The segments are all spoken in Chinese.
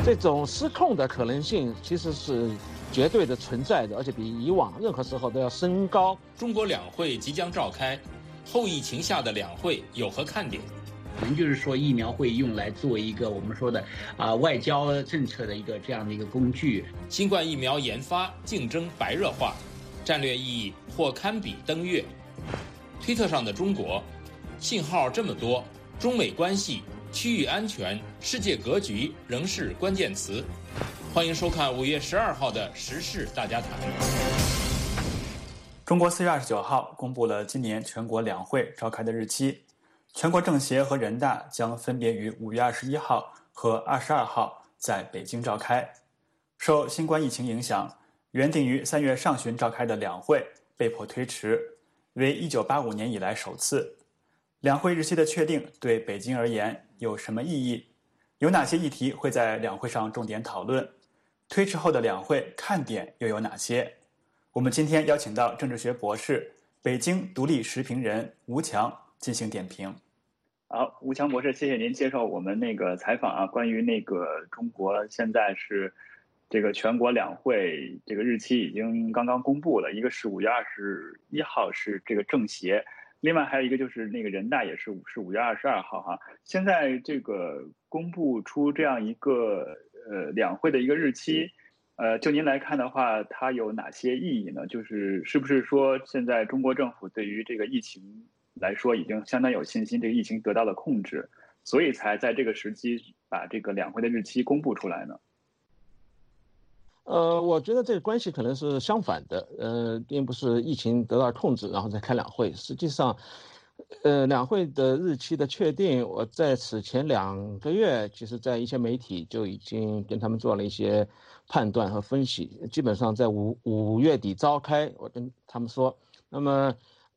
这种失控的可能性其实是绝对的存在的，而且比以往任何时候都要升高。 中国两会即将召开，后疫情下的两会有何看点？ 可能就是说，疫苗会用来做一个我们说的外交政策的这样的一个工具。 新冠疫苗研发竞争白热化，战略意义或堪比登月。推特上的中国，信号这么多，中美关系、区域安全、世界格局仍是关键词。欢迎收看5月12号的时事大家谈。 中国4月29号公布了今年全国两会召开的日期，全国政协和人大将分别于5月21号和22号在北京召开。受新冠疫情影响，原定于3月上旬召开的两会被迫推迟，为1985年以来首次。两会日期的确定对北京而言有什么意义？有哪些议题会在两会上重点讨论？推迟后的两会看点又有哪些？我们今天邀请到政治学博士、北京独立时评人吴强进行点评。 好，吴强博士，谢谢您接受我们采访啊。关于中国现在是这个全国两会这个日期已经刚刚公布了，一个是5月21号是这个政协，另外还有一个就是人大也是5月22号哈。现在这个公布出这样一个两会的一个日期，就您来看的话，它有哪些意义呢？是不是说现在中国政府对于这个疫情来说已经相当有信心，这个疫情得到了控制，所以才在这个时机把这个两会的日期公布出来呢？ 我觉得这个关系可能是相反的，并不是疫情得到控制然后再开两会。实际上，两会的日期的确定，我在此前2个月，其实在一些媒体就已经跟他们做了一些判断和分析，基本上在5月底召开。我跟他们说，那么，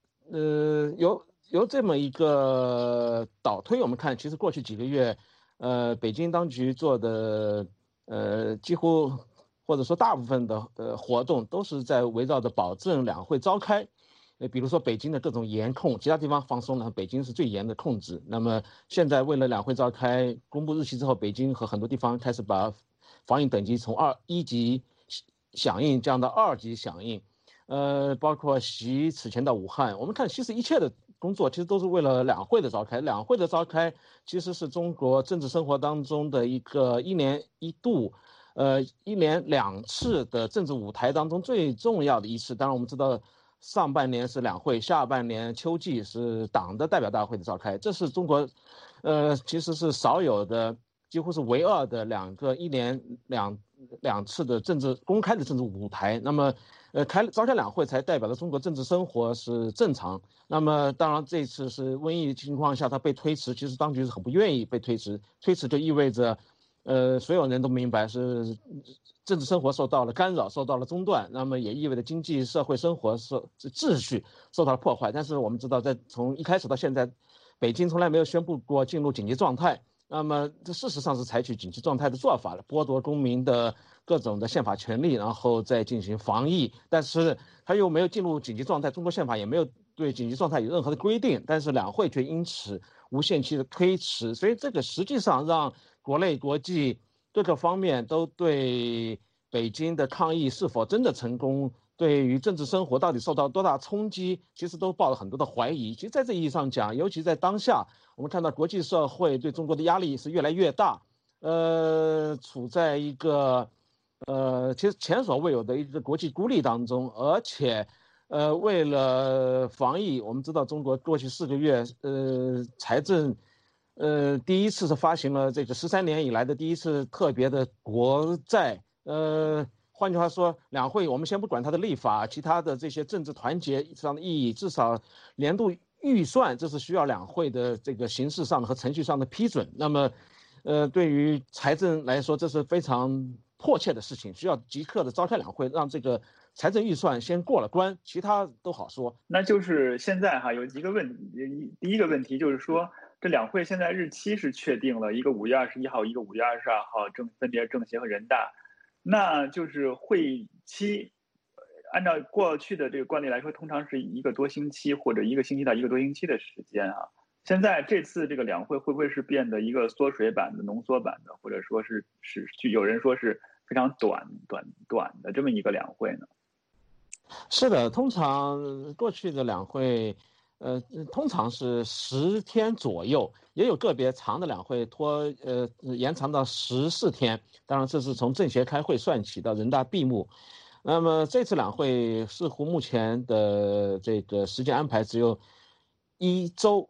由这么一个导推，我们看，其实过去几个月，北京当局做的，几乎或者说大部分的活动都是在围绕着保证两会召开。比如说北京的各种严控，其他地方放松了，北京是最严的控制。那么现在为了两会召开，公布日期之后，北京和很多地方开始把防疫等级从1级响应降到2级响应，包括习此前到武汉，我们看其实一切的工作其实都是为了两会的召开。两会的召开其实是中国政治生活当中的一个1年1度。1年2次的政治舞台当中最重要的一次。当然我们知道上半年是两会，下半年秋季是党的代表大会的召开，这是中国其实是少有的，几乎是唯二的2个1年两次的公开的政治舞台。那么召开两会才代表了中国政治生活是正常。那么当然这次是瘟疫情况下它被推迟，其实当局是很不愿意被推迟就意味着所有人都明白是政治生活受到了干扰，受到了中断，那么也意味着经济社会生活秩序受到了破坏。但是我们知道从一开始到现在，北京从来没有宣布过进入紧急状态，那么这事实上是采取紧急状态的做法了，剥夺公民的各种的宪法权利，然后再进行防疫。但是他又没有进入紧急状态，中国宪法也没有对紧急状态有任何的规定，但是两会却因此无限期的推迟。所以这个实际上让国内国际各个方面都对北京的抗疫是否真的成功，对于政治生活到底受到多大冲击，其实都抱了很多的怀疑。其实在这意义上讲，尤其在当下，我们看到国际社会对中国的压力是越来越大，处在一个其实前所未有的一个国际孤立当中。而且为了防疫，我们知道中国过去4个月财政第一次是发行了这个13年以来的第一次特别的国债。换句话说，两会我们先不管它的立法，其他的这些政治团结上的意义，至少年度预算这是需要两会的这个形式上和程序上的批准。那么对于财政来说，这是非常迫切的事情，需要即刻的召开两会，让这个财政预算先过了关，其他都好说。 那就是现在有一个第一个问题就是说，这两会现在日期是确定了，一个5月21号，一个5月22号，分别政协和人大。那就是会期，按照过去的这个惯例来说，通常是1个多星期或者1个星期到1个多星期的时间啊。 现在这次这个两会会不会是变得一个缩水版的、浓缩版的，或者说是有人说是非常短的这么一个两会呢？ 是的，通常过去的两会，通常是10天左右，也有个别长的两会延长到14天。当然，这是从政协开会算起到人大闭幕。那么这次两会似乎目前的这个时间安排只有1周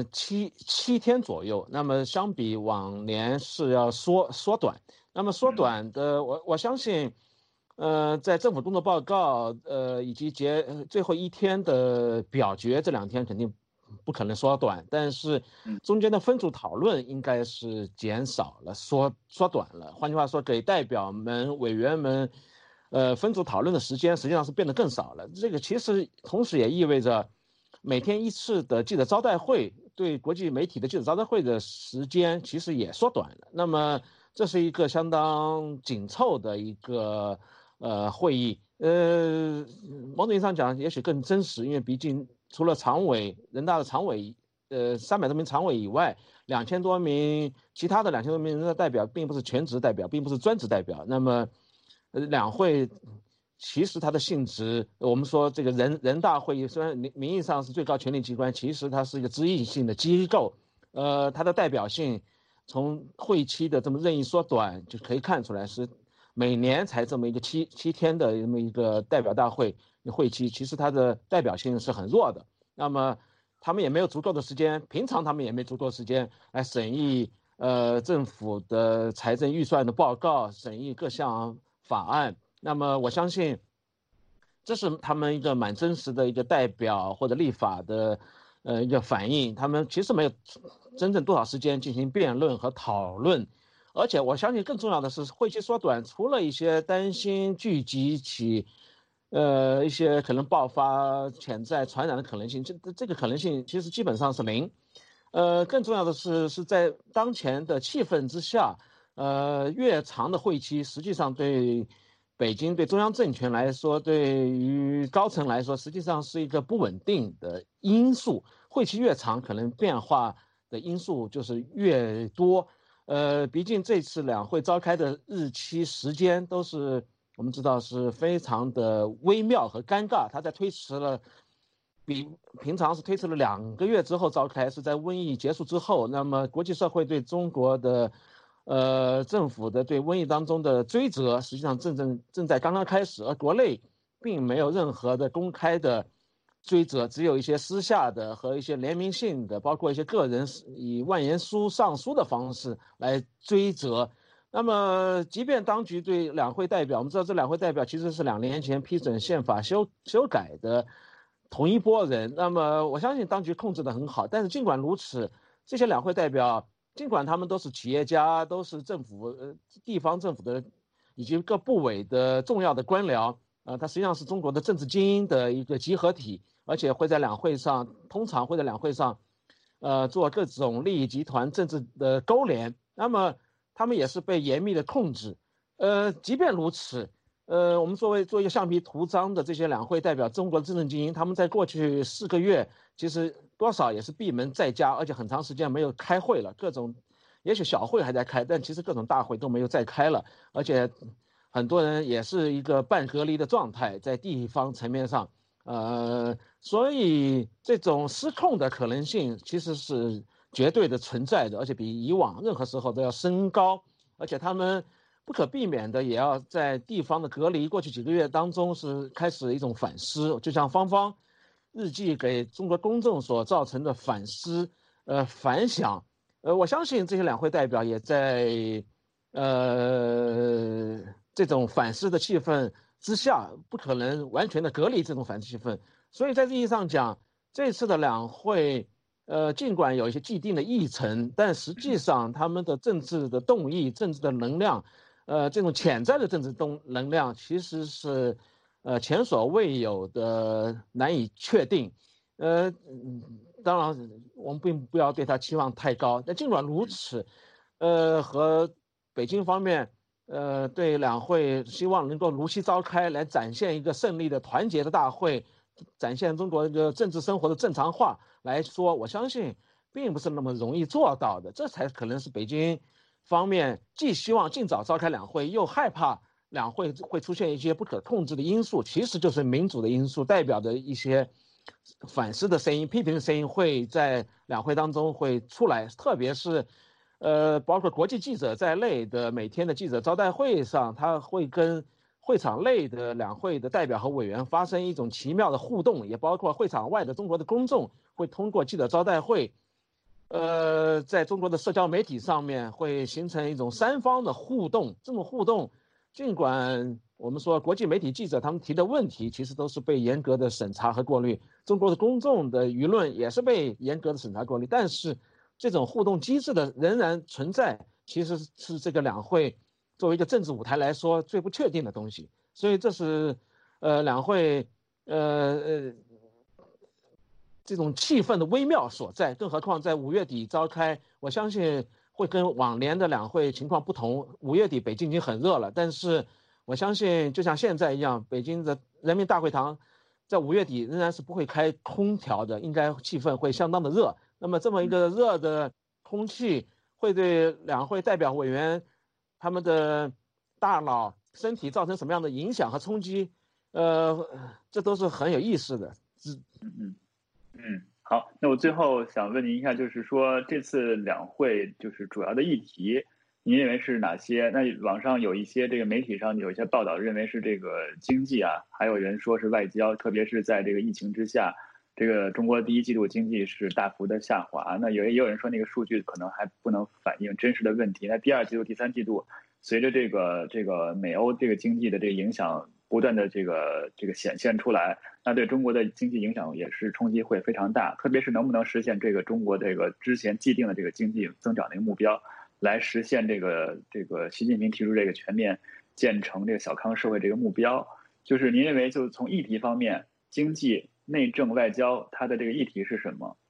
，7天左右。那么相比往年是要缩短。那么缩短的，我相信。在政府工作报告，以及最后1天的表决，这2天肯定不可能缩短，但是中间的分组讨论应该是减少了，缩短了。换句话说，给代表们、委员们，分组讨论的时间实际上是变得更少了。这个其实同时也意味着，每天1次的记者招待会，对国际媒体的记者招待会的时间其实也缩短了。那么这是一个相当紧凑的一个。会议，某种意义上讲，也许更真实，因为毕竟除了常委、人大的常委，300多名常委以外，2000多名其他的2000多名人大代表，并不是全职代表，并不是专职代表。那么，两会其实它的性质，我们说这个人大会议虽然名义上是最高权力机关，其实它是一个执行性的机构，它的代表性从会期的这么任意缩短就可以看出来是。每年才这么一个七天的这么一个代表大会会期，其实它的代表性是很弱的。那么他们也没有足够的时间，平常他们也没足够的时间来审议政府的财政预算的报告，审议各项法案。那么我相信，这是他们一个蛮真实的一个代表或者立法的一个反应。他们其实没有真正多少时间进行辩论和讨论。而且我相信更重要的是，会期缩短，除了一些担心聚集起，一些可能爆发潜在传染的可能性，这个可能性其实基本上是0。更重要的是在当前的气氛之下，越长的会期，实际上对北京、对中央政权来说，对于高层来说，实际上是一个不稳定的因素。会期越长，可能变化的因素就是越多。毕竟这次两会召开的日期时间都是我们知道是非常的微妙和尴尬，它在推迟了，比平常是推迟了2个月之后召开，是在瘟疫结束之后。那么国际社会对中国的政府的对瘟疫当中的追责，实际上正在刚刚开始，而国内并没有任何的公开的追责，只有一些私下的和一些联名性的，包括一些个人以万言书上书的方式来追责。那么即便当局对两会代表，我们知道这两会代表其实是2年前批准宪法修改的同一波人，那么我相信当局控制得很好。但是尽管如此，这些两会代表尽管他们都是企业家，都是政府地方政府的以及各部委的重要的官僚，它实际上是中国的政治精英的一个集合体，而且会在两会上，通常会在两会上，做各种利益集团政治的勾连。那么他们也是被严密的控制。即便如此，我们做一个橡皮图章的这些两会代表，中国的政治精英，他们在过去4个月，其实多少也是闭门在家，而且很长时间没有开会了，各种也许小会还在开，但其实各种大会都没有再开了，而且很多人也是一个半隔离的状态，在地方层面上，所以这种失控的可能性其实是绝对的存在的，而且比以往任何时候都要升高，而且他们不可避免的也要在地方的隔离过去几个月当中是开始一种反思，就像芳芳日记给中国公众所造成的反思、反响，我相信这些两会代表也在这种反思的气氛之下，不可能完全的隔离这种反思气氛。所以在意义上讲，这次的两会，尽管有一些既定的议程，但实际上他们的政治的动议、政治的能量，这种潜在的政治能量，其实是前所未有的难以确定。当然我们并不要对他期望太高，但尽管如此，和北京方面对两会希望能够如期召开，来展现一个胜利的团结的大会，展现中国一个政治生活的正常化来说，我相信并不是那么容易做到的，这才可能是北京方面既希望尽早召开两会，又害怕两会会出现一些不可控制的因素，其实就是民主的因素，代表的一些反思的声音、批评的声音会在两会当中会出来，特别是包括国际记者在内的每天的记者招待会上，他会跟会场内的两会的代表和委员发生一种奇妙的互动，也包括会场外的中国的公众会通过记者招待会，在中国的社交媒体上面会形成一种三方的互动。这种互动，尽管我们说国际媒体记者他们提的问题其实都是被严格的审查和过滤，中国的公众的舆论也是被严格的审查过滤，但是这种互动机制的仍然存在，其实是这个两会作为一个政治舞台来说最不确定的东西。所以这是两会这种气氛的微妙所在，更何况在5月底召开，我相信会跟往年的两会情况不同。5月底北京已经很热了，但是我相信就像现在一样，北京的人民大会堂在5月底仍然是不会开空调的，应该气氛会相当的热。那么这么一个热的空气会对两会代表委员他们的大脑身体造成什么样的影响和冲击，这都是很有意思的。 好，那我最后想问您一下，就是说这次两会就是主要的议题，您认为是哪些？那网上有一些这个媒体上有一些报道认为是这个经济啊，还有人说是外交，特别是在这个疫情之下，这个中国第一季度经济是大幅的下滑。那也有人说那个数据可能还不能反映真实的问题。那第二季度、第三季度，随着这个美欧这个经济的这个影响不断的这个显现出来，那对中国的经济影响也是冲击会非常大，特别是能不能实现这个中国这个之前既定的这个经济增长的一个目标，来实现这个习近平提出这个全面建成这个小康社会这个目标。就是您认为就从议题方面，经济、内政、外交，它的这个议题是什么？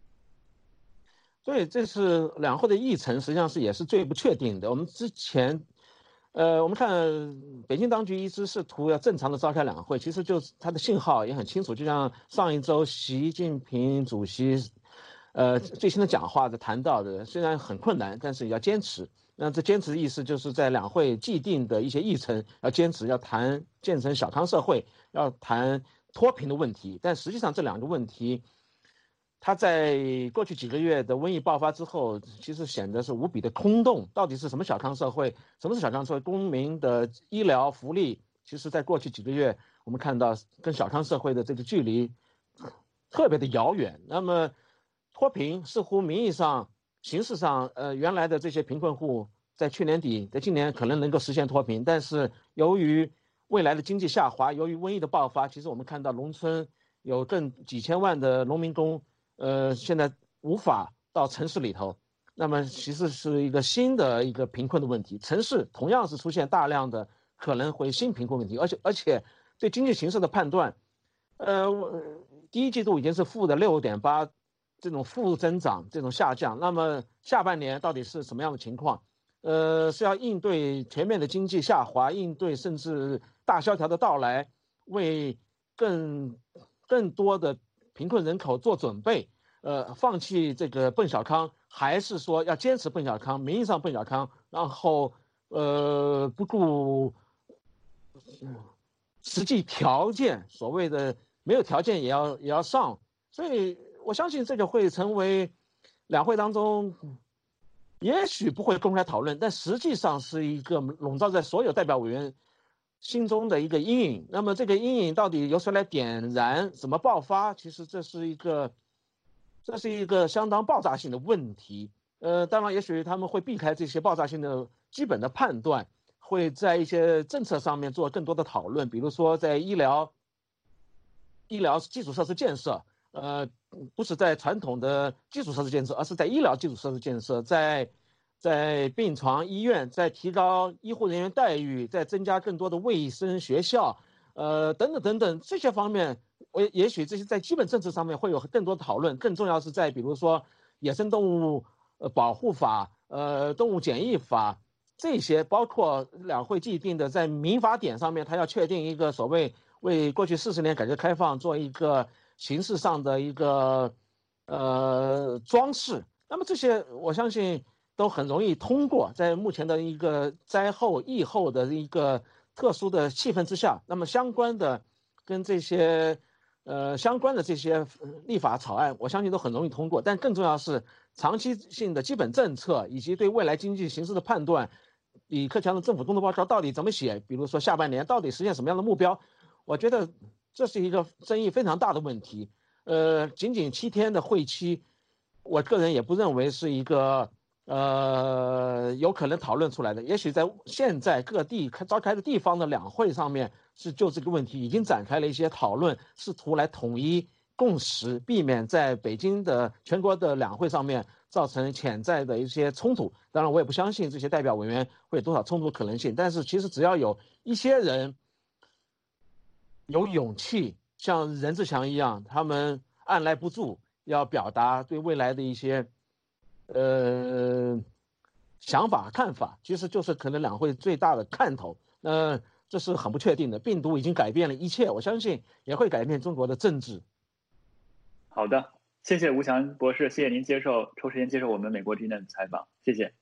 对，这是两会的议程，实际上也是最不确定的。我们之前我们看北京当局一直试图要正常的召开两会，其实就是它的信号也很清楚，就像上一周习近平主席最新的讲话的谈到的，虽然很困难，但是也要坚持。那这坚持的意思就是在两会既定的一些议程要坚持，要谈建成小康社会，要谈脱贫的问题。但实际上这两个问题，它在过去几个月的瘟疫爆发之后，其实显得是无比的空洞。到底是什么小康社会？什么是小康社会？公民的医疗福利，其实在过去几个月，我们看到跟小康社会的这个距离特别的遥远。那么脱贫似乎名义上、形式上，原来的这些贫困户在去年底、在今年可能能够实现脱贫，但是由于未来的经济下滑，由于瘟疫的爆发，其实我们看到农村有几千万的农民工。现在无法到城市里头，那么其实是一个新的一个贫困的问题。城市同样是出现大量的可能会新贫困问题，而且对经济形势的判断，第一季度已经是负的6.8，这种负增长，这种下降。那么下半年到底是什么样的情况？是要应对全面的经济下滑，应对甚至大萧条的到来，为更多的贫困人口做准备，放弃这个奔小康，还是说要坚持奔小康，名义上奔小康，然后不顾实际条件，所谓的没有条件也要上。所以我相信这个会成为两会当中也许不会公开讨论，但实际上是一个笼罩在所有代表委员心中的一个阴影。那么这个阴影到底由谁来点燃，怎么爆发，其实这是一个相当爆炸性的问题。当然也许他们会避开这些爆炸性的基本的判断，会在一些政策上面做更多的讨论，比如说在医疗基础设施建设，不是在传统的基础设施建设，而是在医疗基础设施建设，在病床、医院，在提高医护人员待遇，在增加更多的卫生学校，等等这些方面，也许这些在基本政策上面会有更多的讨论。更重要是在比如说野生动物保护法、动物检疫法这些，包括两会既定的在民法典上面，它要确定一个所谓为过去40年改革开放做一个形式上的一个装饰，那么这些我相信都很容易通过，在目前的一个灾后疫后的一个特殊的气氛之下，那么相关的跟这些相关的这些立法草案，我相信都很容易通过。但更重要是长期性的基本政策以及对未来经济形势的判断，李克强的政府工作报告到底怎么写？比如说下半年到底实现什么样的目标？我觉得这是一个争议非常大的问题。仅仅7天的会期，我个人也不认为是一个有可能讨论出来的。也许在现在各地召开的地方的两会上面，是就这个问题已经展开了一些讨论，试图来统一共识，避免在北京的全国的两会上面造成潜在的一些冲突。当然，我也不相信这些代表委员会有多少冲突可能性，但是其实只要有一些人有勇气，像任志强一样，他们按捺不住，要表达对未来的一些想法看法，其实就是可能两会最大的看头。这是很不确定的，病毒已经改变了一切，我相信也会改变中国的政治。 好的，谢谢吴强博士，谢谢您抽时间接受我们美国之音的采访，谢谢。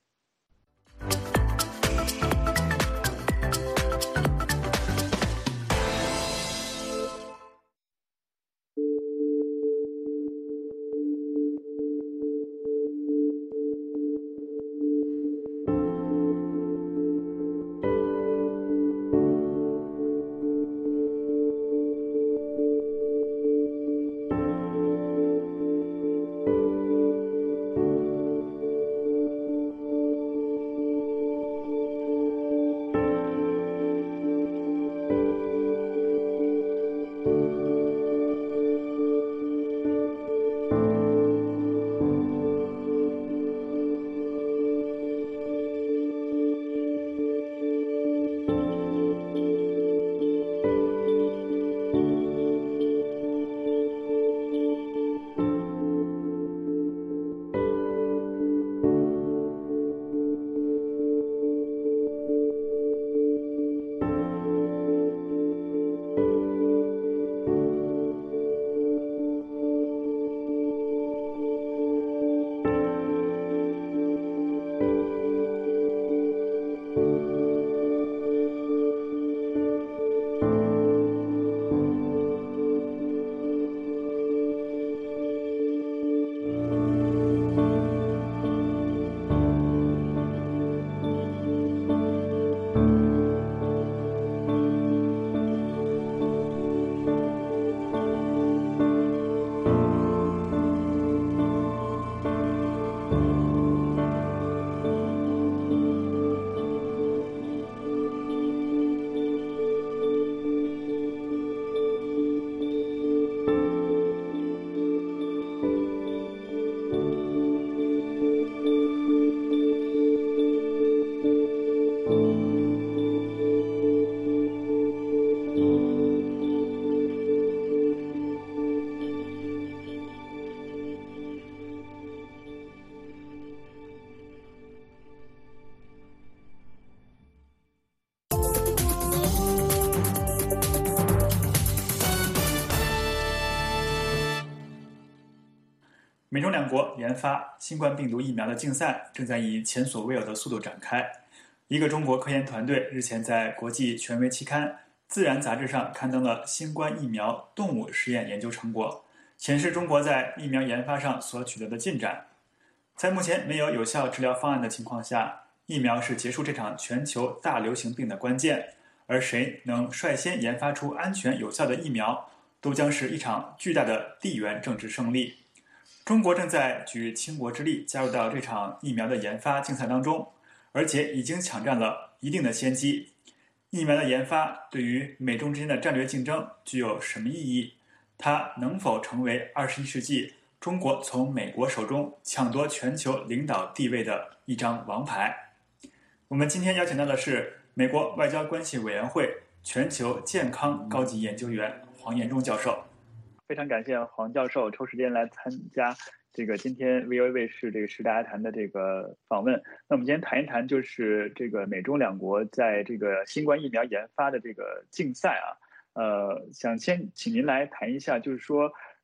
美中两国研发新冠病毒疫苗的竞赛正在以前所未有的速度展开。一个中国科研团队日前在国际权威期刊《自然》杂志上刊登了新冠疫苗动物实验研究成果，显示中国在疫苗研发上所取得的进展。在目前没有有效治疗方案的情况下，疫苗是结束这场全球大流行病的关键，而谁能率先研发出安全有效的疫苗，都将是一场巨大的地缘政治胜利。中国正在举倾国之力加入到这场疫苗的研发竞赛当中，而且已经抢占了一定的先机。疫苗的研发对于美中之间的战略竞争具有什么意义？它能否成为21世纪中国从美国手中抢夺全球领导地位的一张王牌？我们今天邀请到的是美国外交关系委员会全球健康高级研究员黄彦忠教授。 非常感谢黄教授抽时间来参加这个今天 VOA 卫视这个时大家谈的这个访问。那我们今天谈一谈就是这个美中两国在这个新冠疫苗研发的这个竞赛啊，想先请您来谈一下，就是说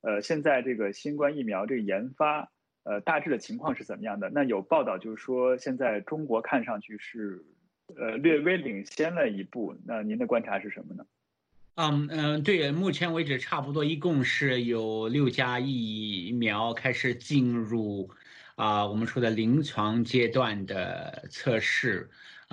现在这个新冠疫苗这个研发，大致的情况是怎么样的？那有报道就是说，现在中国看上去是略微领先了一步。那您的观察是什么呢？ 对，目前为止差不多一共是有6家疫苗开始进入我们说的临床阶段的测试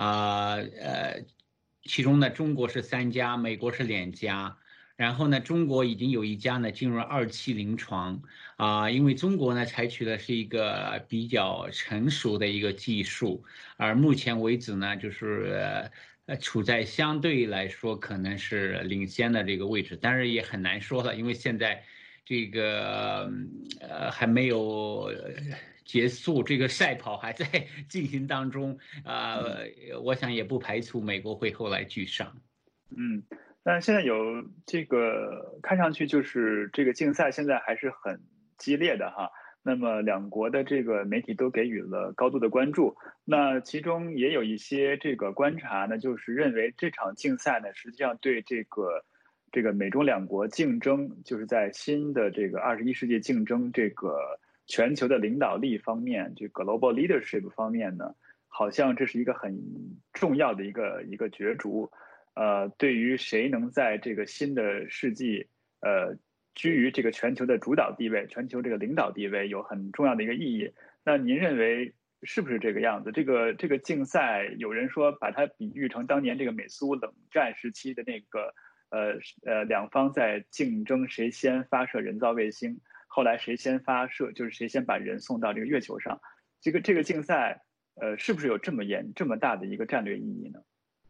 其中呢中国是3家，美国是2家。然后呢，中国已经有1家呢进入了2期临床因为中国呢采取的是一个比较成熟的一个技术，而目前为止呢就是处在相对来说可能是领先的这个位置，但是也很难说了，因为现在这个还没有结束，这个赛跑还在进行当中我想也不排除美国会后来居上。 但现在有这个看上去就是这个竞赛现在还是很激烈的哈。那么两国的这个媒体都给予了高度的关注。那其中也有一些这个观察呢，就是认为这场竞赛呢，实际上对这个美中两国竞争，就是在新的这个21世纪竞争这个全球的领导力方面，这个 global leadership 方面呢，好像这是一个很重要的一个角逐。对于谁能在这个新的世纪，居于这个全球的主导地位、全球这个领导地位，有很重要的一个意义。那您认为是不是这个样子？这个竞赛，有人说把它比喻成当年这个美苏冷战时期的那个两方在竞争谁先发射人造卫星，后来谁先发射，就是谁先把人送到这个月球上。这个竞赛，是不是有这么大的一个战略意义呢？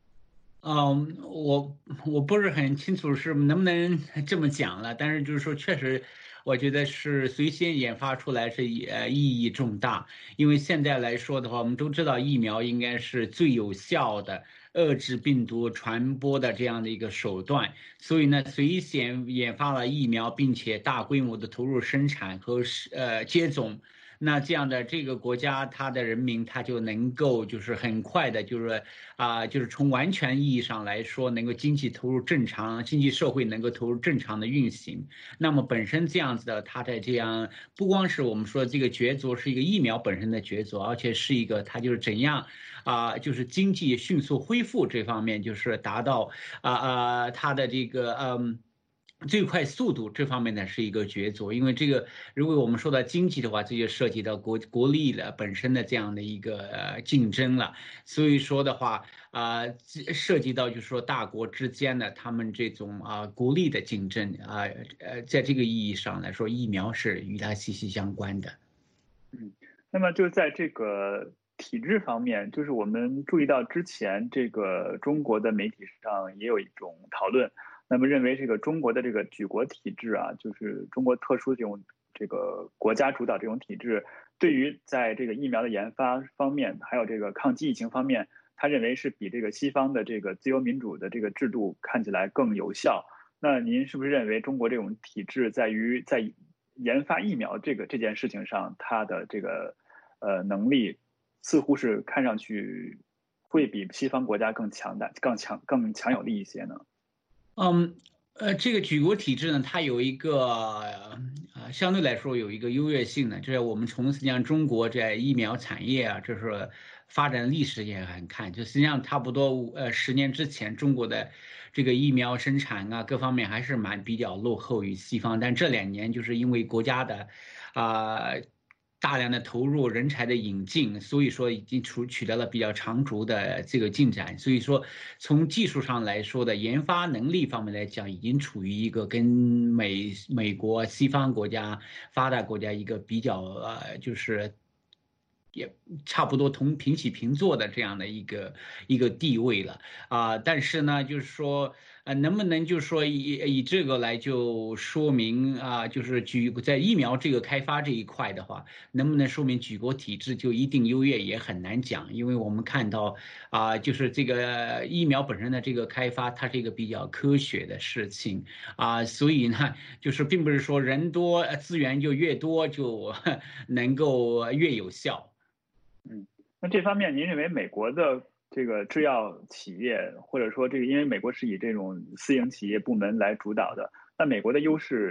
我不是很清楚是能不能这么讲了，但是就是说，确实，我觉得是最先研发出来是意义重大，因为现在来说的话，我们都知道疫苗应该是最有效的遏制病毒传播的这样的一个手段，所以呢，最先研发了疫苗，并且大规模的投入生产和接种。那这样的这个国家，它的人民他就能够就是很快的，就是从完全意义上来说，能够经济投入正常，经济社会能够投入正常的运行。那么本身这样子的，它的这样不光是我们说这个角逐是一个疫苗本身的角逐，而且是一个它就是怎样就是经济迅速恢复这方面，就是达到它的这个最快速度这方面呢是一个角逐，因为这个如果我们说到经济的话，这就涉及到国力的本身的这样的一个竞争了。所以说的话涉及到就是说大国之间的他们这种国力的竞争在这个意义上来说，疫苗是与它息息相关的。 那么就在这个体制方面，就是我们注意到之前这个中国的媒体上也有一种讨论。那么认为这个中国的这个举国体制就是中国特殊的这个国家主导这种体制，对于在这个疫苗的研发方面，还有这个抗击疫情方面，他认为是比这个西方的这个自由民主的这个制度看起来更有效。那您是不是认为中国这种体制在研发疫苗这件事情上，它的这个能力似乎是看上去会比西方国家更强大、更强有力一些呢？ 这个举国体制呢，它有一个相对来说有一个优越性呢，就是我们从实际上中国在疫苗产业就是发展历史也很看，就实际上差不多10年之前，中国的这个疫苗生产各方面还是比较落后于西方，但这2年就是因为国家的大量的投入人才的引进，所以说已经取得了比较长足的这个进展。所以说从技术上来说的研发能力方面来讲，已经处于一个跟美国西方国家发达国家一个比较就是也差不多平起平坐的这样的一个地位了但是呢，就是说能不能就是说以这个来就说明就是在疫苗这个开发这一块的话，能不能说明举国体制就一定优越也很难讲，因为我们看到就是这个疫苗本身的这个开发，它是一个比较科学的事情所以呢，就是并不是说人多资源就越多就能够越有效。 那这方面您认为美国的这个制药企业，或者说这个因为美国是以这种私营企业部门来主导的，那美国的优势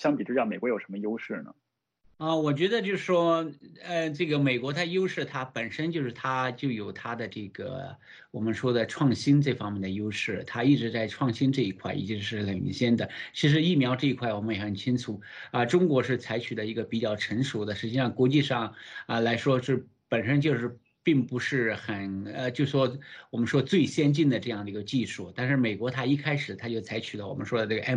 相比之下，美国有什么优势呢？ 我觉得就是说，这个美国它优势，它本身就是它就有它的这个我们说的创新这方面的优势，它一直在创新这一块已经是领先的。其实疫苗这一块我们也很清楚，中国是采取的一个比较成熟的，实际上国际上来说是本身就是并不是很就说我们说最先进的这样的一个技术，但是美国它一开始它就采取了我们说的这个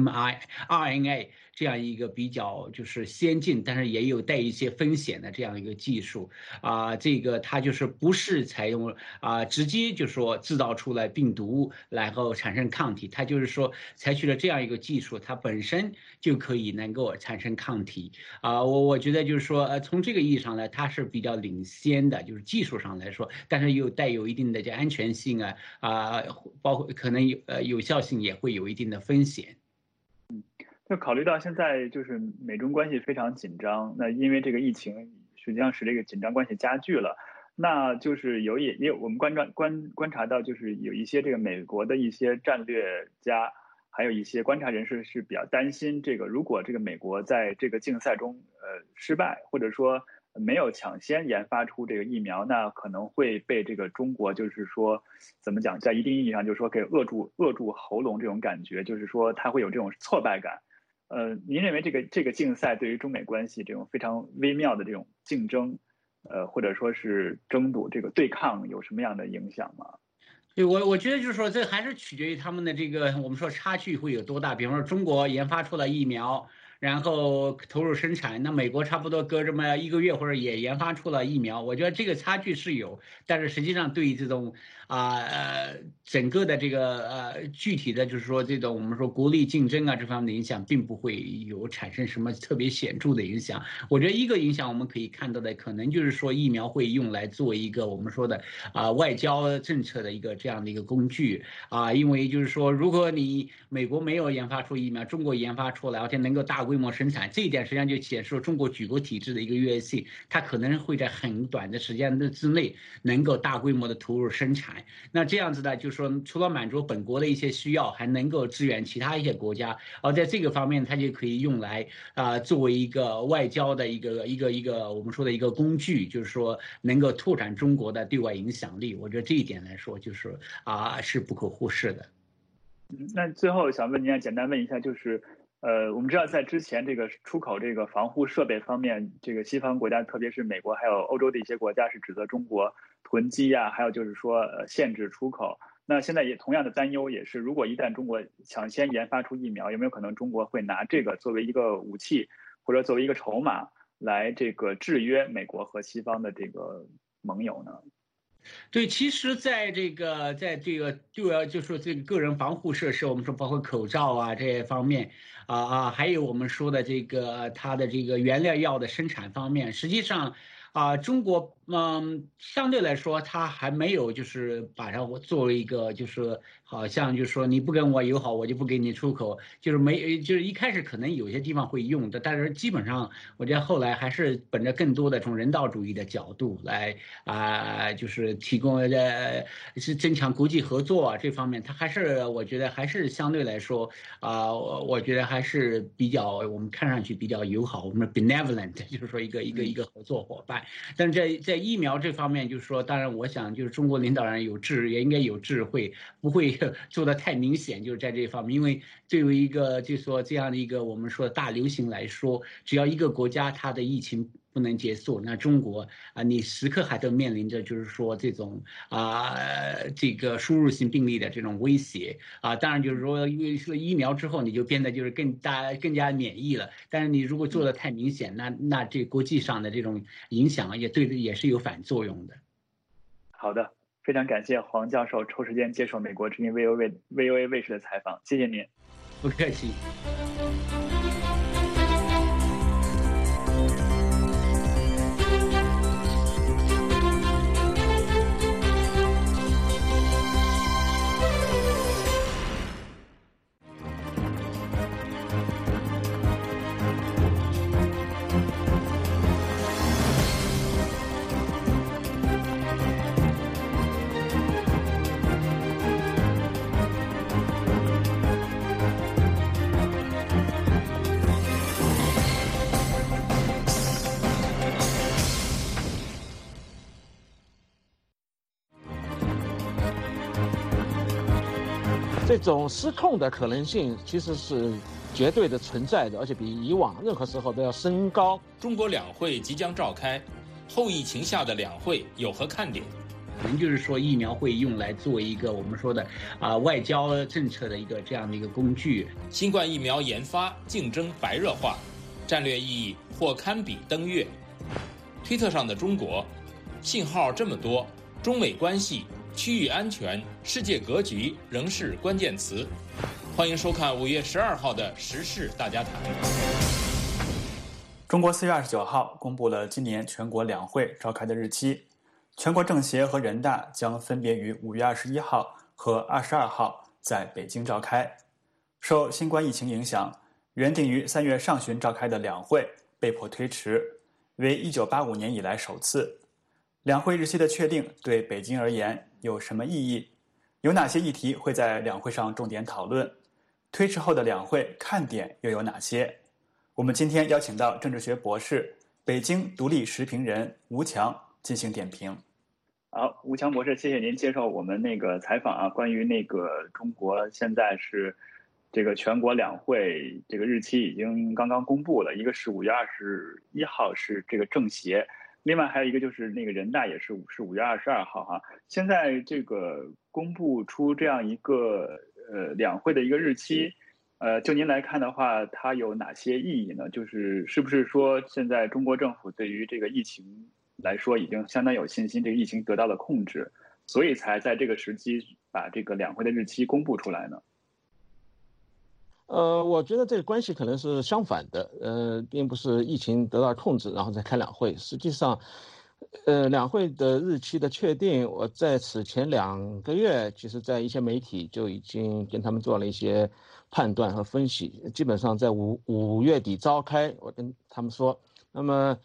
mRNA 这样一个比较就是先进，但是也有带一些风险的这样一个技术这个它就是不是采用直接就说制造出来病毒然后产生抗体，它就是说采取了这样一个技术，它本身就可以能够产生抗体我觉得就是说从这个意义上来，它是比较领先的，就是技术上来说，但是又带有一定的这安全性包括可能有效性也会有一定的风险。 就考虑到现在就是美中关系非常紧张，那因为这个疫情实际上使这个紧张关系加剧了，那就是也有我们观察到，就是有一些这个美国的一些战略家，还有一些观察人士是比较担心这个，如果这个美国在这个竞赛中失败，或者说没有抢先研发出这个疫苗，那可能会被这个中国就是说怎么讲，在一定意义上就是说给扼住喉咙这种感觉，就是说他会有这种挫败感。您认为这个竞赛对于中美关系这种非常微妙的这种竞争，或者说是争夺这个对抗有什么样的影响吗？ 对，我觉得就是说，这还是取决于他们的这个我们说差距会有多大。比方说，中国研发出了疫苗，然后投入生产，那美国差不多隔这么1个月或者也研发出了疫苗，我觉得这个差距是有，但是实际上对于这种整个的这个具体的就是说这种我们说国力竞争这方面的影响，并不会有产生什么特别显著的影响。我觉得一个影响我们可以看到的，可能就是说疫苗会用来做一个我们说的外交政策的一个这样的一个工具因为就是说如果你美国没有研发出疫苗，中国研发出来，而且能够大规模生产，这一点实际上就显示中国举国体制的一个优越性，它可能会在很短的时间之内能够大规模的投入生产。那这样子呢，就是说除了满足本国的一些需要，还能够支援其他一些国家，而在这个方面它就可以用来作为一个外交的一个我们说的一个工具，就是说能够拓展中国的对外影响力。我觉得这一点来说就是是不可忽视的。 那最后想问您简单问一下，就是我们知道在之前这个出口这个防护设备方面，这个西方国家特别是美国还有欧洲的一些国家是指责中国囤积还有就是说限制出口。那现在也同样的担忧也是，如果一旦中国抢先研发出疫苗，有没有可能中国会拿这个作为一个武器或者作为一个筹码来这个制约美国和西方的这个盟友呢？ 对，其实在这个就是说这个个人防护设施，我们说包括口罩这些方面还有我们说的这个它的这个原料药的生产方面，实际上中国相对来说它还没有就是把它作为一个就是好像就是说你不跟我友好，我就不给你出口，就是一开始可能有些地方会用的，但是基本上我觉得后来还是本着更多的从人道主义的角度来就是提供是增强国际合作这方面，它还是我觉得还是相对来说我觉得还是比较我们看上去比较友好，我们 benevolent 就是说一个合作伙伴。但是在疫苗这方面，就是说，当然我想就是中国领导人也应该有智慧，不会做得太明显，就是在这方面，因为对于一个就是说这样的一个我们说大流行来说，只要一个国家它的疫情不能结束，那中国你时刻还都面临着就是说这种这个输入性病例的这种威胁当然就是说因为说疫苗之后你就变得就是更加免疫了，但是你如果做得太明显，那这国际上的这种影响也是有反作用的。 好的，非常感谢黄教授抽时间接受美国之音 VOA 卫视的采访，谢谢您。 不客气。 这种失控的可能性其实是绝对的存在的，而且比以往任何时候都要升高。 中国两会即将召开，后疫情下的两会有何看点？ 可能就是说，疫苗会用来做一个我们说的外交政策的这样的一个工具。 新冠疫苗研发竞争白热化，战略意义或堪比登月。推特上的中国，信号这么多，中美关系、区域安全、世界格局仍是关键词。欢迎收看5月12号的时事大家谈。 中国4月29号公布了今年全国两会召开的日期，全国政协和人大将分别于5月21号和22号在北京召开。受新冠疫情影响，原定于3月上旬召开的两会被迫推迟，为1985年以来首次。两会日期的确定对北京而言有什么意义？有哪些议题会在两会上重点讨论？推迟后的两会看点又有哪些？我们今天邀请到政治学博士、北京独立时评人吴强进行点评。 好，吴强博士，谢谢您接受我们采访啊。关于中国现在是这个全国两会这个日期已经刚刚公布了，一个是5月21号是这个政协，另外还有一个就是人大也是5月22号哈。现在这个公布出这样一个两会的一个日期，就您来看的话，它有哪些意义呢？是不是说现在中国政府对于这个疫情来说已经相当有信心，这个疫情得到了控制，所以才在这个时机把这个两会的日期公布出来呢？ 我觉得这个关系可能是相反的，并不是疫情得到控制然后再开两会。实际上，两会的日期的确定，我在此前2个月，其实在一些媒体就已经跟他们做了一些判断和分析，基本上在5月底召开。我跟他们说，那么，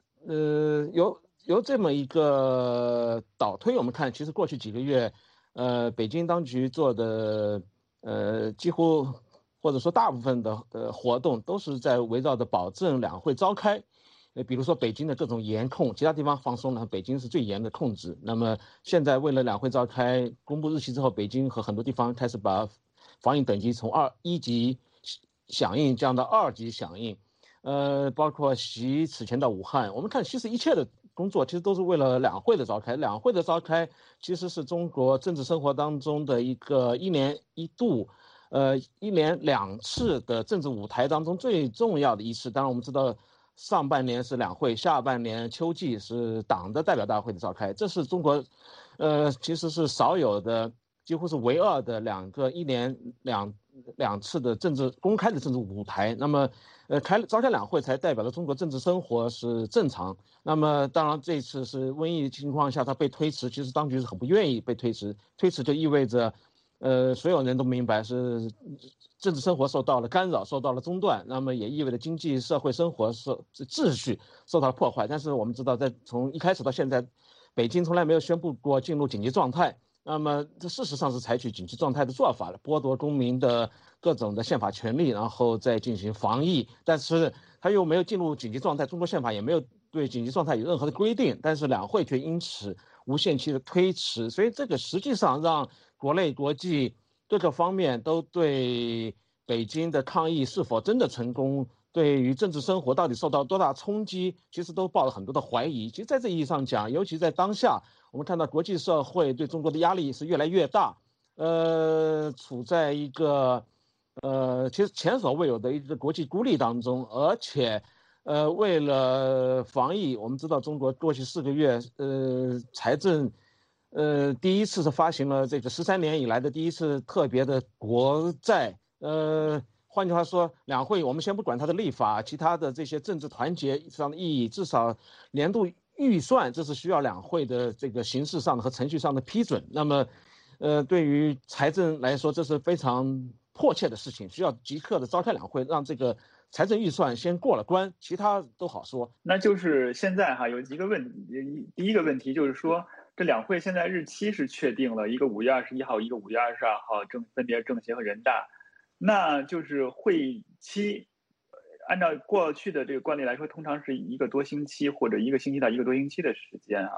由这么一个导推，我们看，其实过去几个月，北京当局做的，几乎或者说大部分的活动都是在围绕着保证两会召开。比如说北京的各种严控，其他地方放松了，北京是最严的控制。那么现在为了两会召开，公布日期之后，北京和很多地方开始把防疫等级从1级响应降到2级响应，包括习此前到武汉，我们看其实一切的工作其实都是为了两会的召开。两会的召开其实是中国政治生活当中的一个1年1度。1年2次的政治舞台当中最重要的一次。当然我们知道上半年是两会，下半年秋季是党的代表大会的召开，这是中国其实是少有的，几乎是唯二的2个1年两次的公开的政治舞台。那么召开两会才代表了中国政治生活是正常。那么当然这次是瘟疫情况下它被推迟，其实当局是很不愿意被推迟就意味着所有人都明白是政治生活受到了干扰，受到了中断，那么也意味着经济社会生活秩序受到了破坏。但是我们知道，从一开始到现在，北京从来没有宣布过进入紧急状态。那么这事实上是采取紧急状态的做法了，剥夺公民的各种的宪法权利，然后再进行防疫。但是他又没有进入紧急状态，中国宪法也没有对紧急状态有任何的规定，但是两会却因此无限期的推迟。所以这个实际上让国内国际各个方面都对北京的抗疫是否真的成功，对于政治生活到底受到多大冲击，其实都抱了很多的怀疑。其实在这意义上讲，尤其在当下，我们看到国际社会对中国的压力是越来越大，处在一个其实前所未有的一个国际孤立当中。而且为了防疫，我们知道中国过去4个月财政第一次是发行了这个13年以来的第一次特别的国债。换句话说，两会我们先不管它的立法，其他的这些政治团结上的意义，至少年度预算这是需要两会的这个形式上的和程序上的批准。那么对于财政来说，这是非常迫切的事情，需要即刻的召开两会，让这个财政预算先过了关，其他都好说。 那就是现在有一个第一个问题就是说，这两会现在日期是确定了，一个5月21号，一个5月22号，分别政协和人大。那就是会期，按照过去的这个惯例来说，通常是1个多星期或者1个星期到1个多星期的时间啊。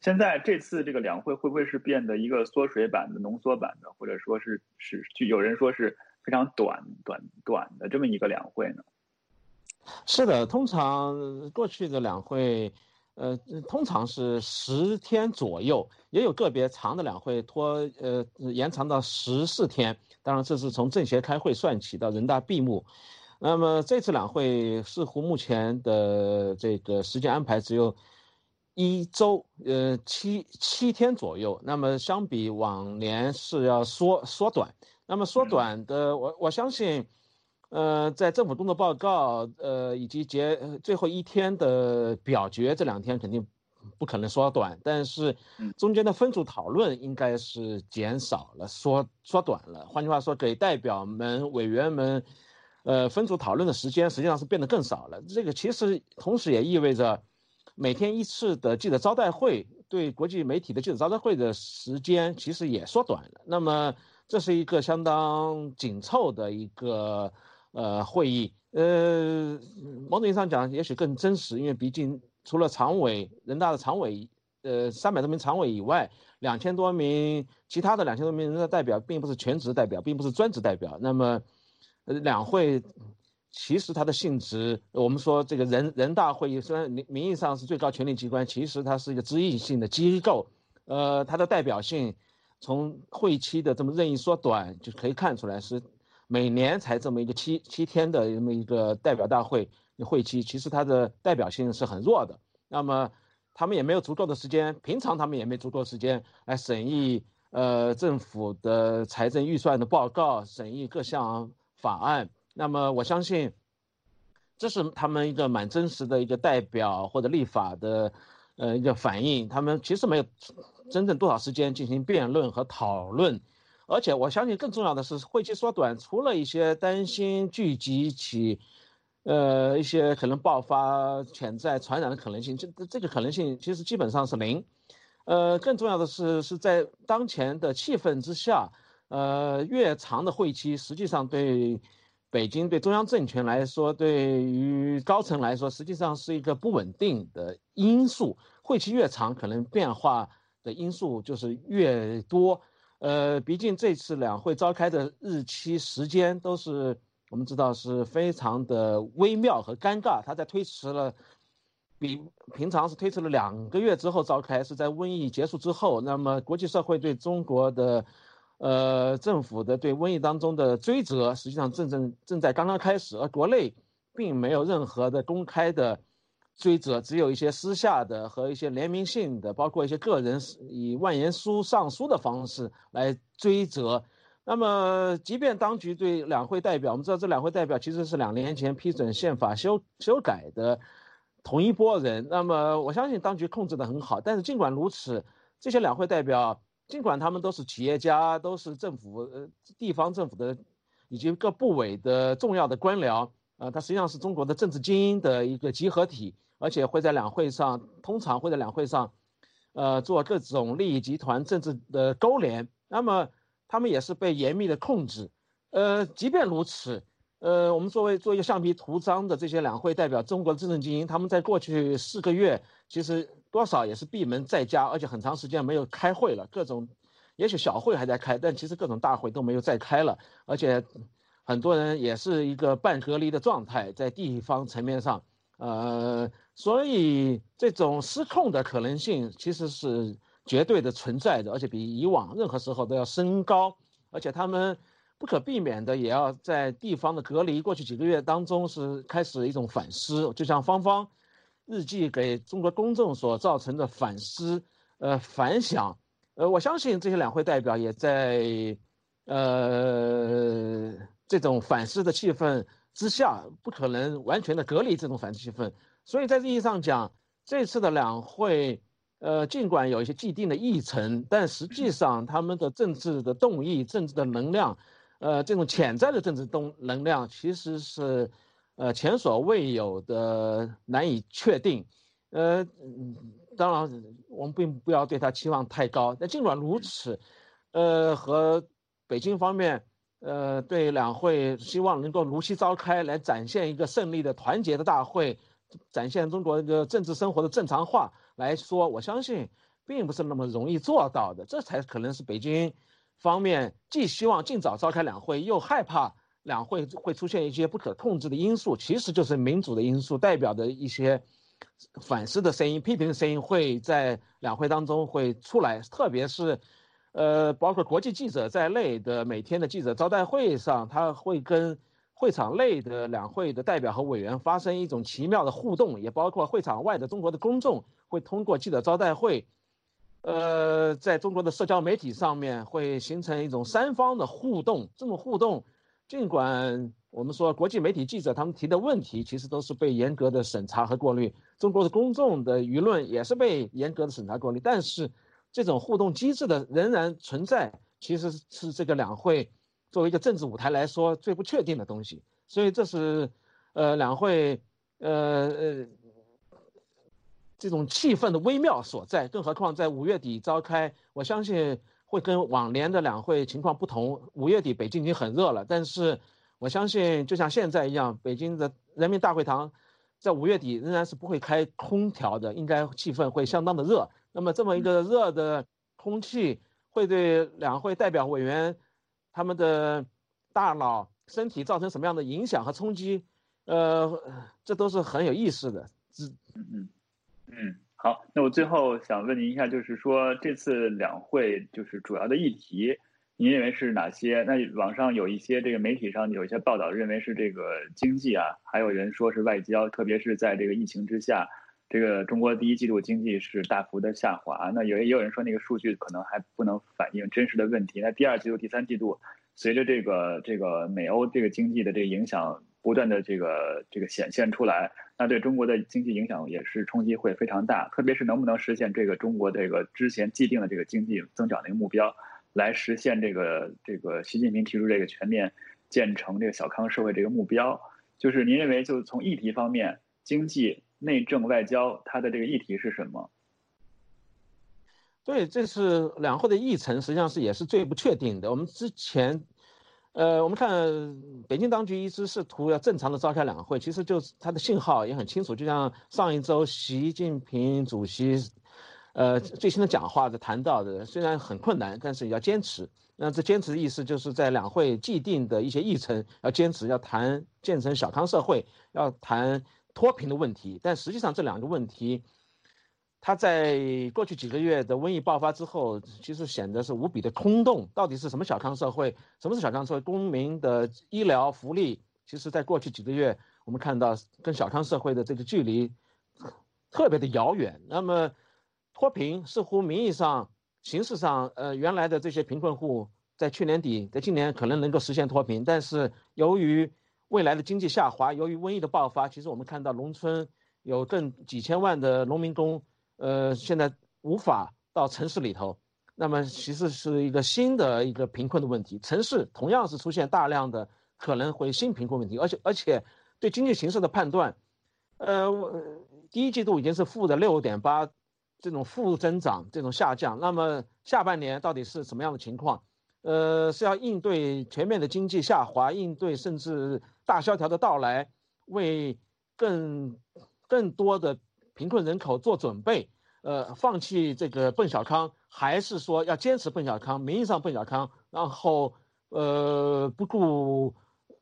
现在这次这个两会会不会是变得一个缩水版的、浓缩版的，或者说就有人说是非常短的这么一个两会呢？ 是的，通常过去的两会，通常是10天左右，也有个别长的两会延长到14天。当然，这是从政协开会算起到人大闭幕。那么这次两会似乎目前的这个时间安排只有1周，7天左右。那么相比往年是要缩短。那么缩短的，我相信。在政府工作报告，以及最后1天的表决，这2天肯定不可能缩短，但是中间的分组讨论应该是减少了，缩短了。换句话说，给代表们、委员们，分组讨论的时间实际上是变得更少了。这个其实同时也意味着，每天1次的记者招待会，对国际媒体的记者招待会的时间其实也缩短了。那么这是一个相当紧凑的一个。会议，某种意义上讲，也许更真实，因为毕竟除了常委、人大的常委，300多名常委以外，2000多名其他的2000多名人大代表，并不是全职代表，并不是专职代表。那么，两会其实它的性质，我们说这个人大会议虽然名义上是最高权力机关，其实它是一个知议性的机构，它的代表性从会期的这么任意缩短就可以看出来是。每年才这么一个七天的这么一个代表大会会期，其实它的代表性是很弱的。那么他们也没有足够的时间，平常他们也没足够的时间来审议政府的财政预算的报告，审议各项法案。那么我相信，这是他们一个蛮真实的一个代表或者立法的一个反应。他们其实没有真正多少时间进行辩论和讨论。而且我相信更重要的是，会期缩短，除了一些担心聚集起，一些可能爆发潜在传染的可能性，这个可能性其实基本上是0。更重要的是在当前的气氛之下，越长的会期，实际上对北京、对中央政权来说，对于高层来说，实际上是一个不稳定的因素。会期越长，可能变化的因素就是越多。毕竟这次两会召开的日期时间都是我们知道是非常的微妙和尴尬，它在推迟了，比平常是推迟了2个月之后召开，是在瘟疫结束之后。那么国际社会对中国的政府的对瘟疫当中的追责，实际上正在刚刚开始，而国内并没有任何的公开的追责，只有一些私下的和一些联名性的，包括一些个人以万言书上书的方式来追责。那么即便当局对两会代表，我们知道这两会代表其实是2年前批准宪法修改的同一波人，那么我相信当局控制得很好。但是尽管如此，这些两会代表尽管他们都是企业家，都是政府地方政府的以及各部委的重要的官僚，它实际上是中国的政治精英的一个集合体。而且会在通常会在两会上，做各种利益集团政治的勾连。那么他们也是被严密的控制。即便如此，我们做一个橡皮图章的这些两会代表，中国的政治精英，他们在过去4个月，其实多少也是闭门在家，而且很长时间没有开会了。各种，也许小会还在开，但其实各种大会都没有再开了。而且很多人也是一个半隔离的状态，在地方层面上。所以这种失控的可能性其实是绝对的存在的，而且比以往任何时候都要升高。而且他们不可避免的也要在地方的隔离过去几个月当中是开始一种反思，就像芳芳日记给中国公众所造成的反思、反响。我相信这些两会代表也在这种反思的气氛之下，不可能完全的隔离这种反思气氛。所以在意义上讲，这次的两会，尽管有一些既定的议程，但实际上他们的政治的动议、政治的能量，这种潜在的政治能量，其实是前所未有的难以确定。当然我们并不要对他期望太高，但尽管如此，和北京方面。对两会希望能够如期召开，来展现一个胜利的团结的大会，展现中国一个政治生活的正常化来说，我相信并不是那么容易做到的，这才可能是北京方面既希望尽早召开两会，又害怕两会会出现一些不可控制的因素，其实就是民主的因素代表的一些反思的声音、批评的声音会在两会当中会出来，特别是包括国际记者在内的每天的记者招待会上，他会跟会场内的两会的代表和委员发生一种奇妙的互动，也包括会场外的中国的公众会通过记者招待会，在中国的社交媒体上面会形成一种三方的互动。这种互动，尽管我们说国际媒体记者他们提的问题其实都是被严格的审查和过滤，中国的公众的舆论也是被严格的审查过滤，但是这种互动机制的仍然存在，其实是这个两会作为一个政治舞台来说最不确定的东西。所以这是两会这种气氛的微妙所在，更何况在5月底召开，我相信会跟往年的两会情况不同。5月底北京已经很热了，但是我相信就像现在一样，北京的人民大会堂在5月底仍然是不会开空调的，应该气氛会相当的热。那么这么一个热的空气会对两会代表委员他们的大脑身体造成什么样的影响和冲击，这都是很有意思的。 好，那我最后想问您一下，就是说这次两会就是主要的议题，您认为是哪些？那网上有一些这个媒体上有一些报道认为是这个经济啊，还有人说是外交，特别是在这个疫情之下，这个中国第一季度经济是大幅的下滑。那也有人说那个数据可能还不能反映真实的问题。那第二季度、第三季度，随着这个美欧这个经济的这个影响不断的这个显现出来，那对中国的经济影响也是冲击会非常大，特别是能不能实现这个中国这个之前既定的这个经济增长的一个目标，来实现这个习近平提出这个全面建成这个小康社会这个目标。就是您认为就从议题方面，经济、内政、外交，它的这个议题是什么？ 对，这是两会的议程，实际上也是最不确定的。我们之前我们看北京当局一直试图要正常的召开两会，其实就是它的信号也很清楚，就像上一周习近平主席最新的讲话的谈到的，虽然很困难，但是也要坚持。那这坚持的意思就是在两会既定的一些议程要坚持，要谈建成小康社会，要谈脱贫的问题。但实际上这两个问题，它在过去几个月的瘟疫爆发之后，其实显得是无比的空洞。到底是什么小康社会？什么是小康社会？公民的医疗福利，其实在过去几个月，我们看到跟小康社会的这个距离特别的遥远。那么脱贫似乎名义上、形式上，原来的这些贫困户在去年底、在今年可能能够实现脱贫，但是由于未来的经济下滑，由于瘟疫的爆发，其实我们看到农村有几千万的农民工。现在无法到城市里头，那么其实是一个新的一个贫困的问题。城市同样是出现大量的可能会新贫困问题，而且对经济形势的判断，第一季度已经是负的6.8%，这种负增长，这种下降。那么下半年到底是什么样的情况？是要应对全面的经济下滑，应对甚至大萧条的到来，为更多的贫困人口做准备，放弃这个奔小康，还是说要坚持奔小康，名义上奔小康，然后不顾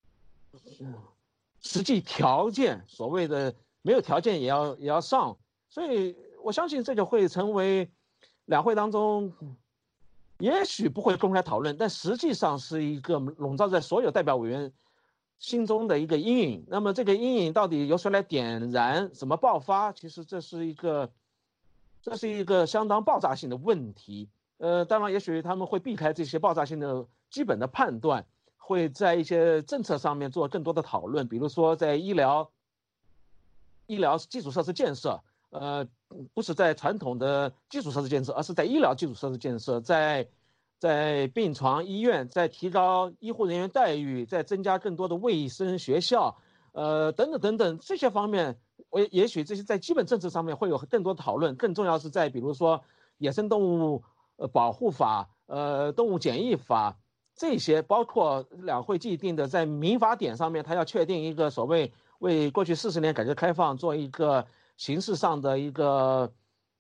实际条件，所谓的没有条件也要上。所以我相信这个会成为两会当中也许不会公开讨论，但实际上是一个笼罩在所有代表委员心中的一个阴影。那么这个阴影到底由谁来点燃，怎么爆发，其实这是一个相当爆炸性的问题。当然也许他们会避开这些爆炸性的基本的判断，会在一些政策上面做更多的讨论，比如说在医疗基础设施建设，不是在传统的基础设施建设，而是在医疗基础设施建设，在病床、医院，在提高医护人员待遇，在增加更多的卫生学校，等等这些方面，也许这些在基本政策上面会有更多的讨论。更重要是在比如说野生动物保护法、动物检疫法这些，包括两会既定的在民法典上面，它要确定一个所谓为过去40年改革开放做一个形式上的一个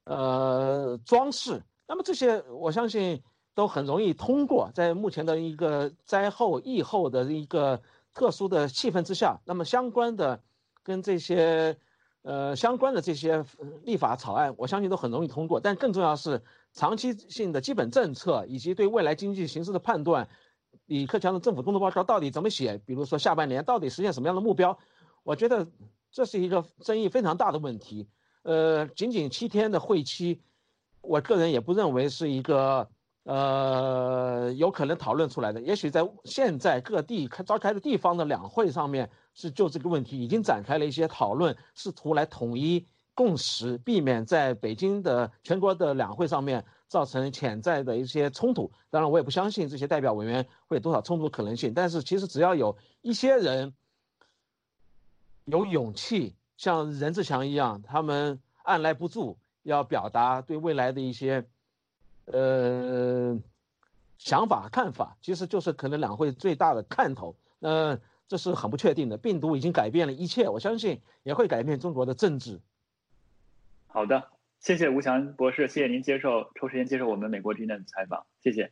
装饰，那么这些我相信都很容易通过，在目前的一个灾后疫后的一个特殊的气氛之下，那么相关的跟这些相关的这些立法草案，我相信都很容易通过。但更重要是长期性的基本政策以及对未来经济形势的判断，李克强的政府工作报告到底怎么写？比如说下半年到底实现什么样的目标？我觉得这是一个争议非常大的问题。仅仅7天的会期，我个人也不认为是一个有可能讨论出来的。也许在现在各地召开的地方的两会上面，是就这个问题已经展开了一些讨论，试图来统一共识，避免在北京的全国的两会上面造成潜在的一些冲突。当然，我也不相信这些代表委员会有多少冲突可能性。但是，其实只要有一些人有勇气，像任志强一样，他们按捺不住，要表达对未来的一些想法看法，其实就是可能两会最大的看头。这是很不确定的，病毒已经改变了一切，我相信也会改变中国的政治。 好的，谢谢吴强博士，谢谢您抽时间接受我们美国之音的采访，谢谢。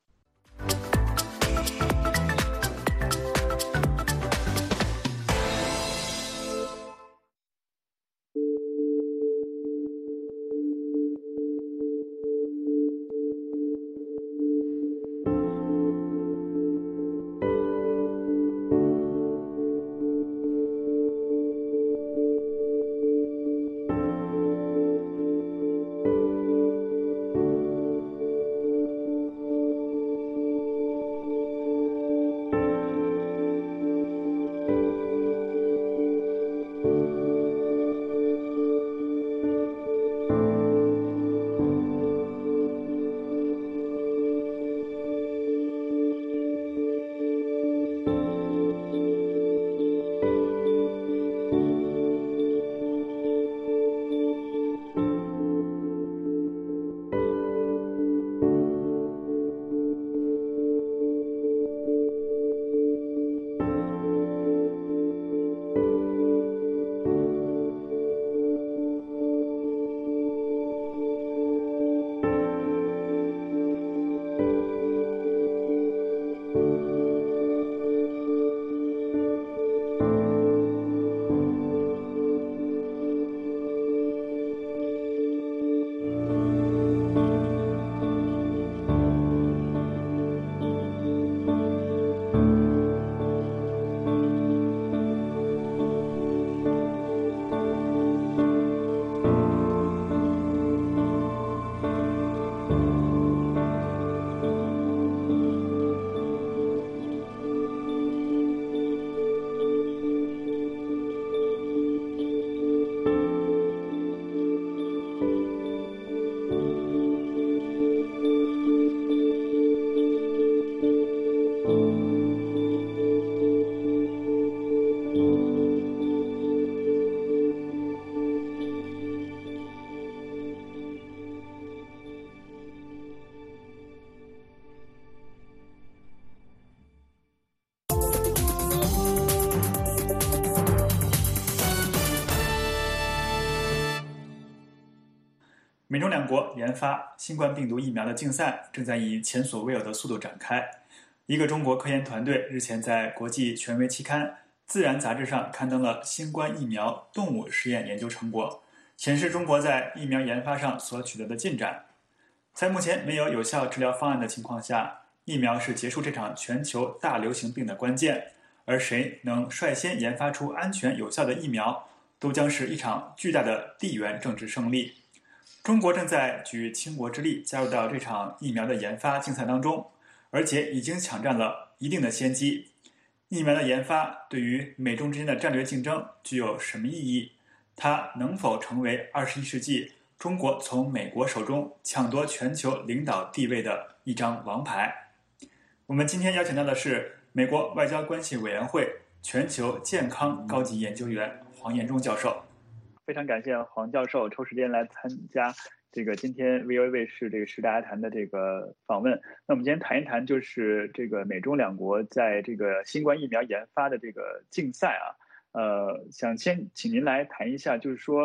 美中两国研发新冠病毒疫苗的竞赛正在以前所未有的速度展开。一个中国科研团队日前在国际权威期刊《自然》杂志上刊登了新冠疫苗动物实验研究成果，显示中国在疫苗研发上所取得的进展。在目前没有有效治疗方案的情况下，疫苗是结束这场全球大流行病的关键，而谁能率先研发出安全有效的疫苗，都将是一场巨大的地缘政治胜利。中国正在举倾国之力加入到这场疫苗的研发竞赛当中，而且已经抢占了一定的先机。疫苗的研发对于美中之间的战略竞争具有什么意义？它能否成为21世纪中国从美国手中抢夺全球领导地位的一张王牌？我们今天邀请到的是美国外交关系委员会全球健康高级研究员黄彦忠教授。 非常感谢黄教授抽时间来参加这个今天 VOA 卫视这个时大家谈的这个访问。那我们今天谈一谈就是这个美中两国在这个新冠疫苗研发的这个竞赛啊，想先请您来谈一下，就是说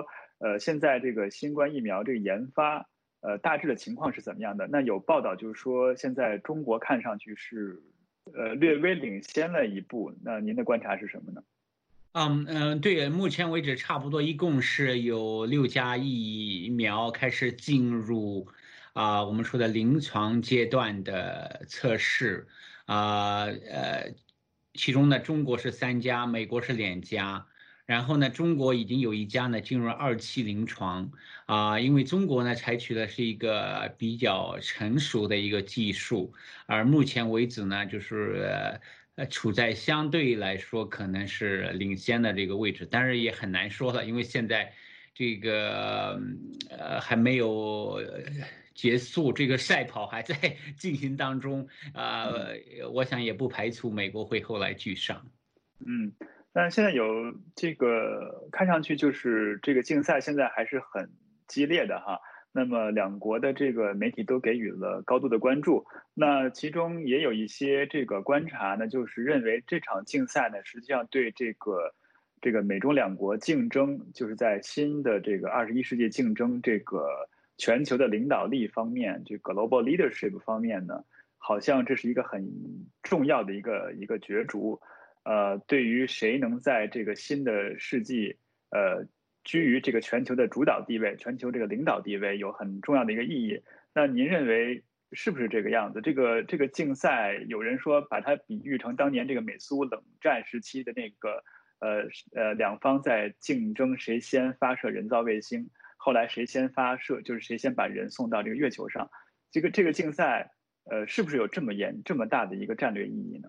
现在这个新冠疫苗这个研发，大致的情况是怎么样的？那有报道就是说，现在中国看上去是，略微领先了一步。那您的观察是什么呢？ 对，目前为止差不多一共是有6家疫苗开始进入我们说的临床阶段的测试其中呢中国是3家，美国是2家。然后呢，中国已经有1家呢进入2期临床因为中国呢采取的是一个比较成熟的一个技术，而目前为止呢就是处在相对来说可能是领先的这个位置，但是也很难说了，因为现在这个还没有结束，这个赛跑还在进行当中我想也不排除美国会后来居上。 但现在有这个看上去就是这个竞赛现在还是很激烈的哈。那么两国的这个媒体都给予了高度的关注。那其中也有一些这个观察呢，就是认为这场竞赛呢，实际上对这个美中两国竞争，就是在新的这个21世纪竞争这个全球的领导力方面，这 global leadership 方面呢，好像这是一个很重要的一个角逐。对于谁能在这个新的世纪，居于这个全球的主导地位、全球这个领导地位，有很重要的一个意义。那您认为是不是这个样子？这个竞赛，有人说把它比喻成当年这个美苏冷战时期的那个，两方在竞争谁先发射人造卫星，后来谁先发射，就是谁先把人送到这个月球上。这个竞赛，是不是有这么大的一个战略意义呢？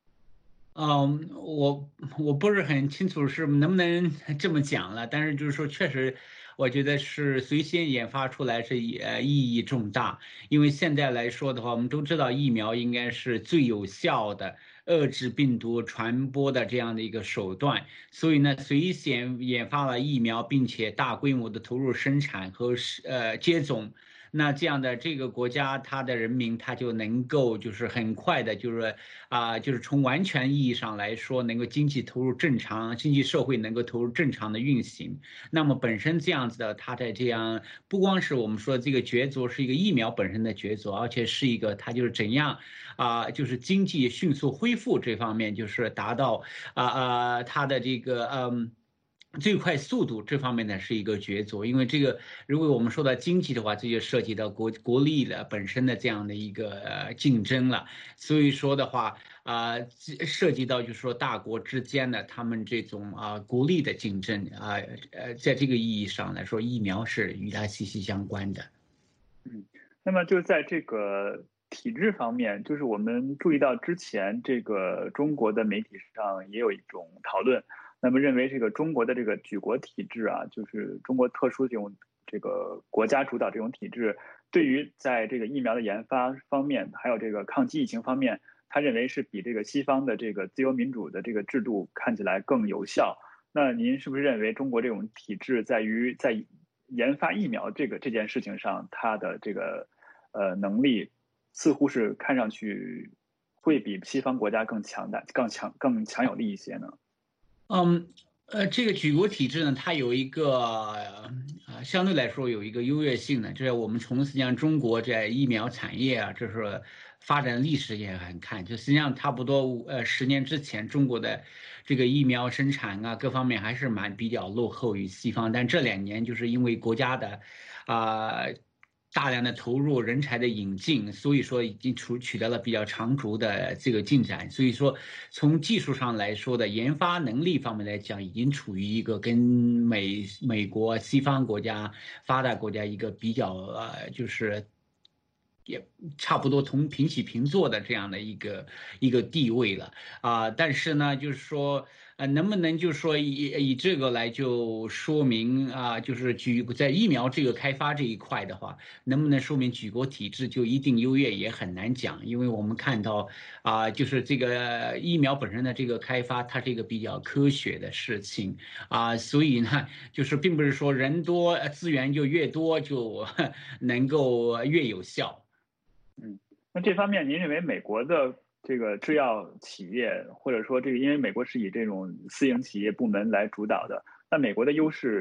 我不是很清楚是能不能这么讲了，但是就是说，确实，我觉得是最先研发出来是意义重大，因为现在来说的话，我们都知道疫苗应该是最有效的遏制病毒传播的这样的一个手段，所以呢，最先研发了疫苗，并且大规模的投入生产和接种。那这样的这个国家，它的人民他就能够就是很快的，就是从完全意义上来说，能够经济投入正常，经济社会能够投入正常的运行。那么本身这样子的，它的这样不光是我们说这个角逐是一个疫苗本身的角逐，而且是一个它就是怎样就是经济迅速恢复这方面，就是达到它的这个最快速度这方面呢是一个角逐，因为这个如果我们说到经济的话，这就涉及到国力的本身的这样的一个竞争了。所以说的话涉及到就是说大国之间的他们这种国力的竞争在这个意义上来说，疫苗是与它息息相关的。 那么就在这个体制方面，就是我们注意到之前这个中国的媒体上也有一种讨论。那么认为这个中国的这个举国体制就是中国特殊这个国家主导这种体制，对于在这个疫苗的研发方面，还有这个抗击疫情方面，他认为是比这个西方的这个自由民主的这个制度看起来更有效。那您是不是认为中国这种体制在研发疫苗这件事情上，它的这个能力似乎是看上去会比西方国家更强大、更强有力一些呢？ 这个举国体制呢，它有一个相对来说有一个优越性呢，就是我们从实际上中国在疫苗产业这是发展历史也很看，就实际上差不多10年之前，中国的这个疫苗生产各方面还是比较落后于西方，但这2年就是因为国家的大量的投入人才的引进，所以说已经取得了比较长足的这个进展。所以说，从技术上来说的研发能力方面来讲，已经处于一个跟美国西方国家发达国家一个比较就是也差不多平起平坐的这样的一个地位了但是呢，就是说能不能就是说以这个来就说明就是在疫苗这个开发这一块的话，能不能说明举国体制就一定优越也很难讲，因为我们看到就是这个疫苗本身的这个开发，它是一个比较科学的事情所以呢，就是并不是说人多资源就越多就能够越有效。 那这方面您认为美国的这个制药企业，或者说这个，因为美国是以这种私营企业部门来主导的，那美国的优势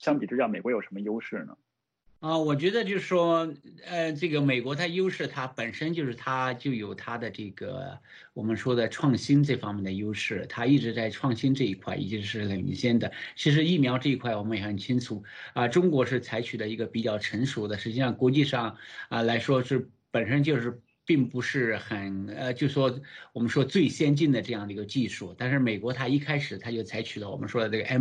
相比之下，美国有什么优势呢？ 我觉得就是说，这个美国它优势，它本身就是它就有它的这个我们说的创新这方面的优势，它一直在创新这一块已经是领先的。其实疫苗这一块我们也很清楚，中国是采取了一个比较成熟的，实际上国际上来说是本身就是并不是很就说我们说最先进的这样的一个技术，但是美国它一开始它就采取了我们说的这个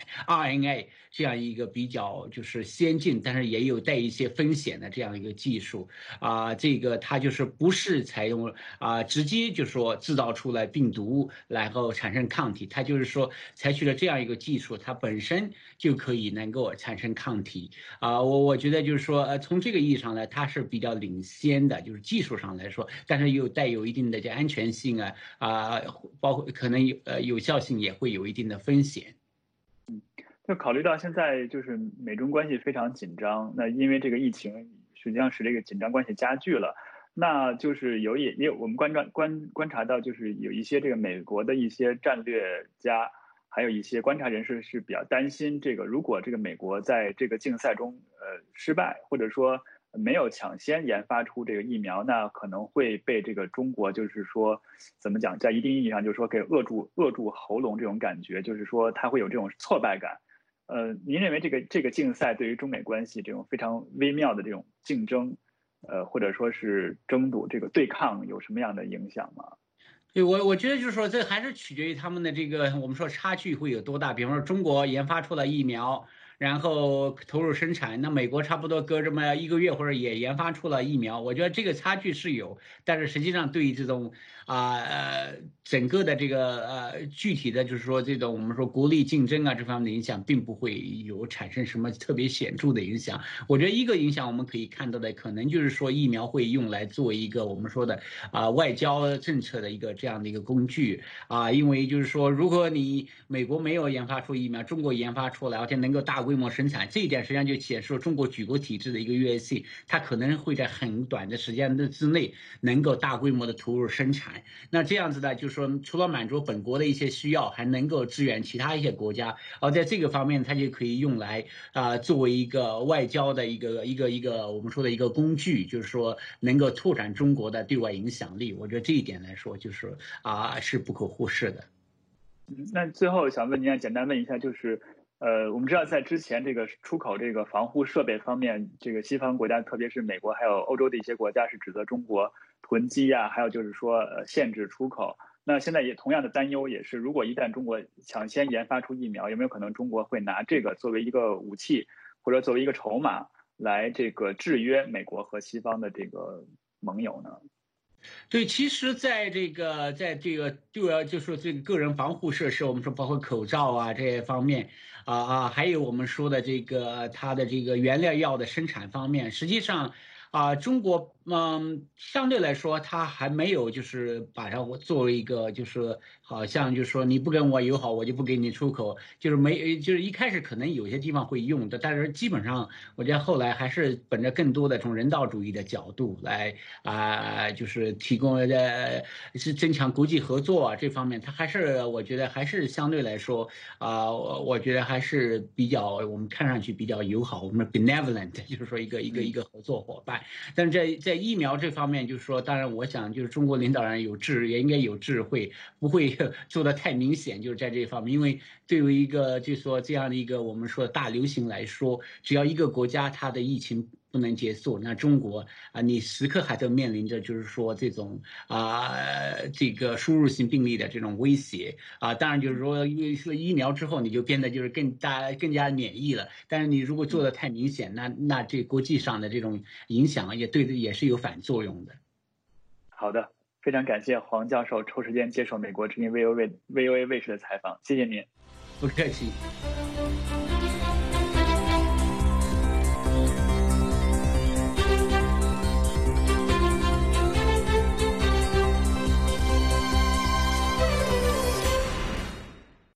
mRNA 这样一个比较就是先进，但是也有带一些风险的这样一个技术这个它就是不是采用直接就说制造出来病毒然后产生抗体，它就是说采取了这样一个技术，它本身就可以能够产生抗体我觉得就是说从这个意义上来，它是比较领先的，就是技术上来说，但是又带有一定的这安全性包括可能有效性也会有一定的风险。 就考虑到现在就是美中关系非常紧张，那因为这个疫情实际上使这个紧张关系加剧了，那就是也有我们观察到，就是有一些这个美国的一些战略家，还有一些观察人士是比较担心这个，如果这个美国在这个竞赛中失败，或者说没有抢先研发出这个疫苗，那可能会被这个中国就是说怎么讲，在一定意义上就是说给扼住喉咙这种感觉，就是说他会有这种挫败感。您认为这个竞赛对于中美关系这种非常微妙的这种竞争，或者说是争夺这个对抗有什么样的影响吗？ 对，我觉得就是说，这还是取决于他们的这个我们说差距会有多大。比方说，中国研发出了疫苗，然后投入生产，那美国差不多隔这么1个月或者也研发出了疫苗，我觉得这个差距是有，但是实际上对于这种整个的这个具体的就是说这种我们说国力竞争这方面的影响，并不会有产生什么特别显著的影响。我觉得一个影响我们可以看到的，可能就是说疫苗会用来做一个我们说的外交政策的一个这样的一个工具因为就是说，如果你美国没有研发出疫苗，中国研发出来，而且能够大规模生产，这一点实际上就显示中国举国体制的一个优越性，它可能会在很短的时间之内能够大规模的投入生产。那这样子呢，就是说除了满足本国的一些需要，还能够支援其他一些国家，而在这个方面，它就可以用来作为一个外交的一个我们说的一个工具，就是说能够拓展中国的对外影响力。我觉得这一点来说，就是是不可忽视的。 那最后想问您简单问一下，就是我们知道在之前这个出口这个防护设备方面，这个西方国家，特别是美国还有欧洲的一些国家是指责中国囤积还有就是说限制出口。那现在也同样的担忧也是，如果一旦中国抢先研发出疫苗，有没有可能中国会拿这个作为一个武器，或者作为一个筹码来这个制约美国和西方的这个盟友呢？ 对，其实在这个就说这个个人防护设施，我们说包括口罩这些方面还有我们说的这个它的这个原料药的生产方面，实际上中国相对来说它还没有就是把它作为一个就是好像就是说你不跟我友好，我就不给你出口，就是一开始可能有些地方会用的，但是基本上我觉得后来还是本着更多的从人道主义的角度来就是提供是增强国际合作这方面，它还是我觉得还是相对来说我觉得还是比较我们看上去比较友好，我们 benevolent 就是说一个合作伙伴。但是在疫苗这方面，就是说，当然我想就是中国领导人也应该有智慧，不会做得太明显，就是在这方面，因为对于一个就是说这样的一个我们说大流行来说，只要一个国家它的疫情不能结束，那中国你时刻还都面临着就是说这种这个输入性病例的这种威胁当然就是说疫苗之后你就变得就是更加免疫了，但是你如果做得太明显，那这国际上的这种影响也是有反作用的。 好的，非常感谢黄教授抽时间接受美国之音 VOA 卫视的采访，谢谢您。 不客气。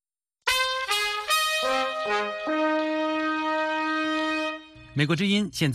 美国之音现在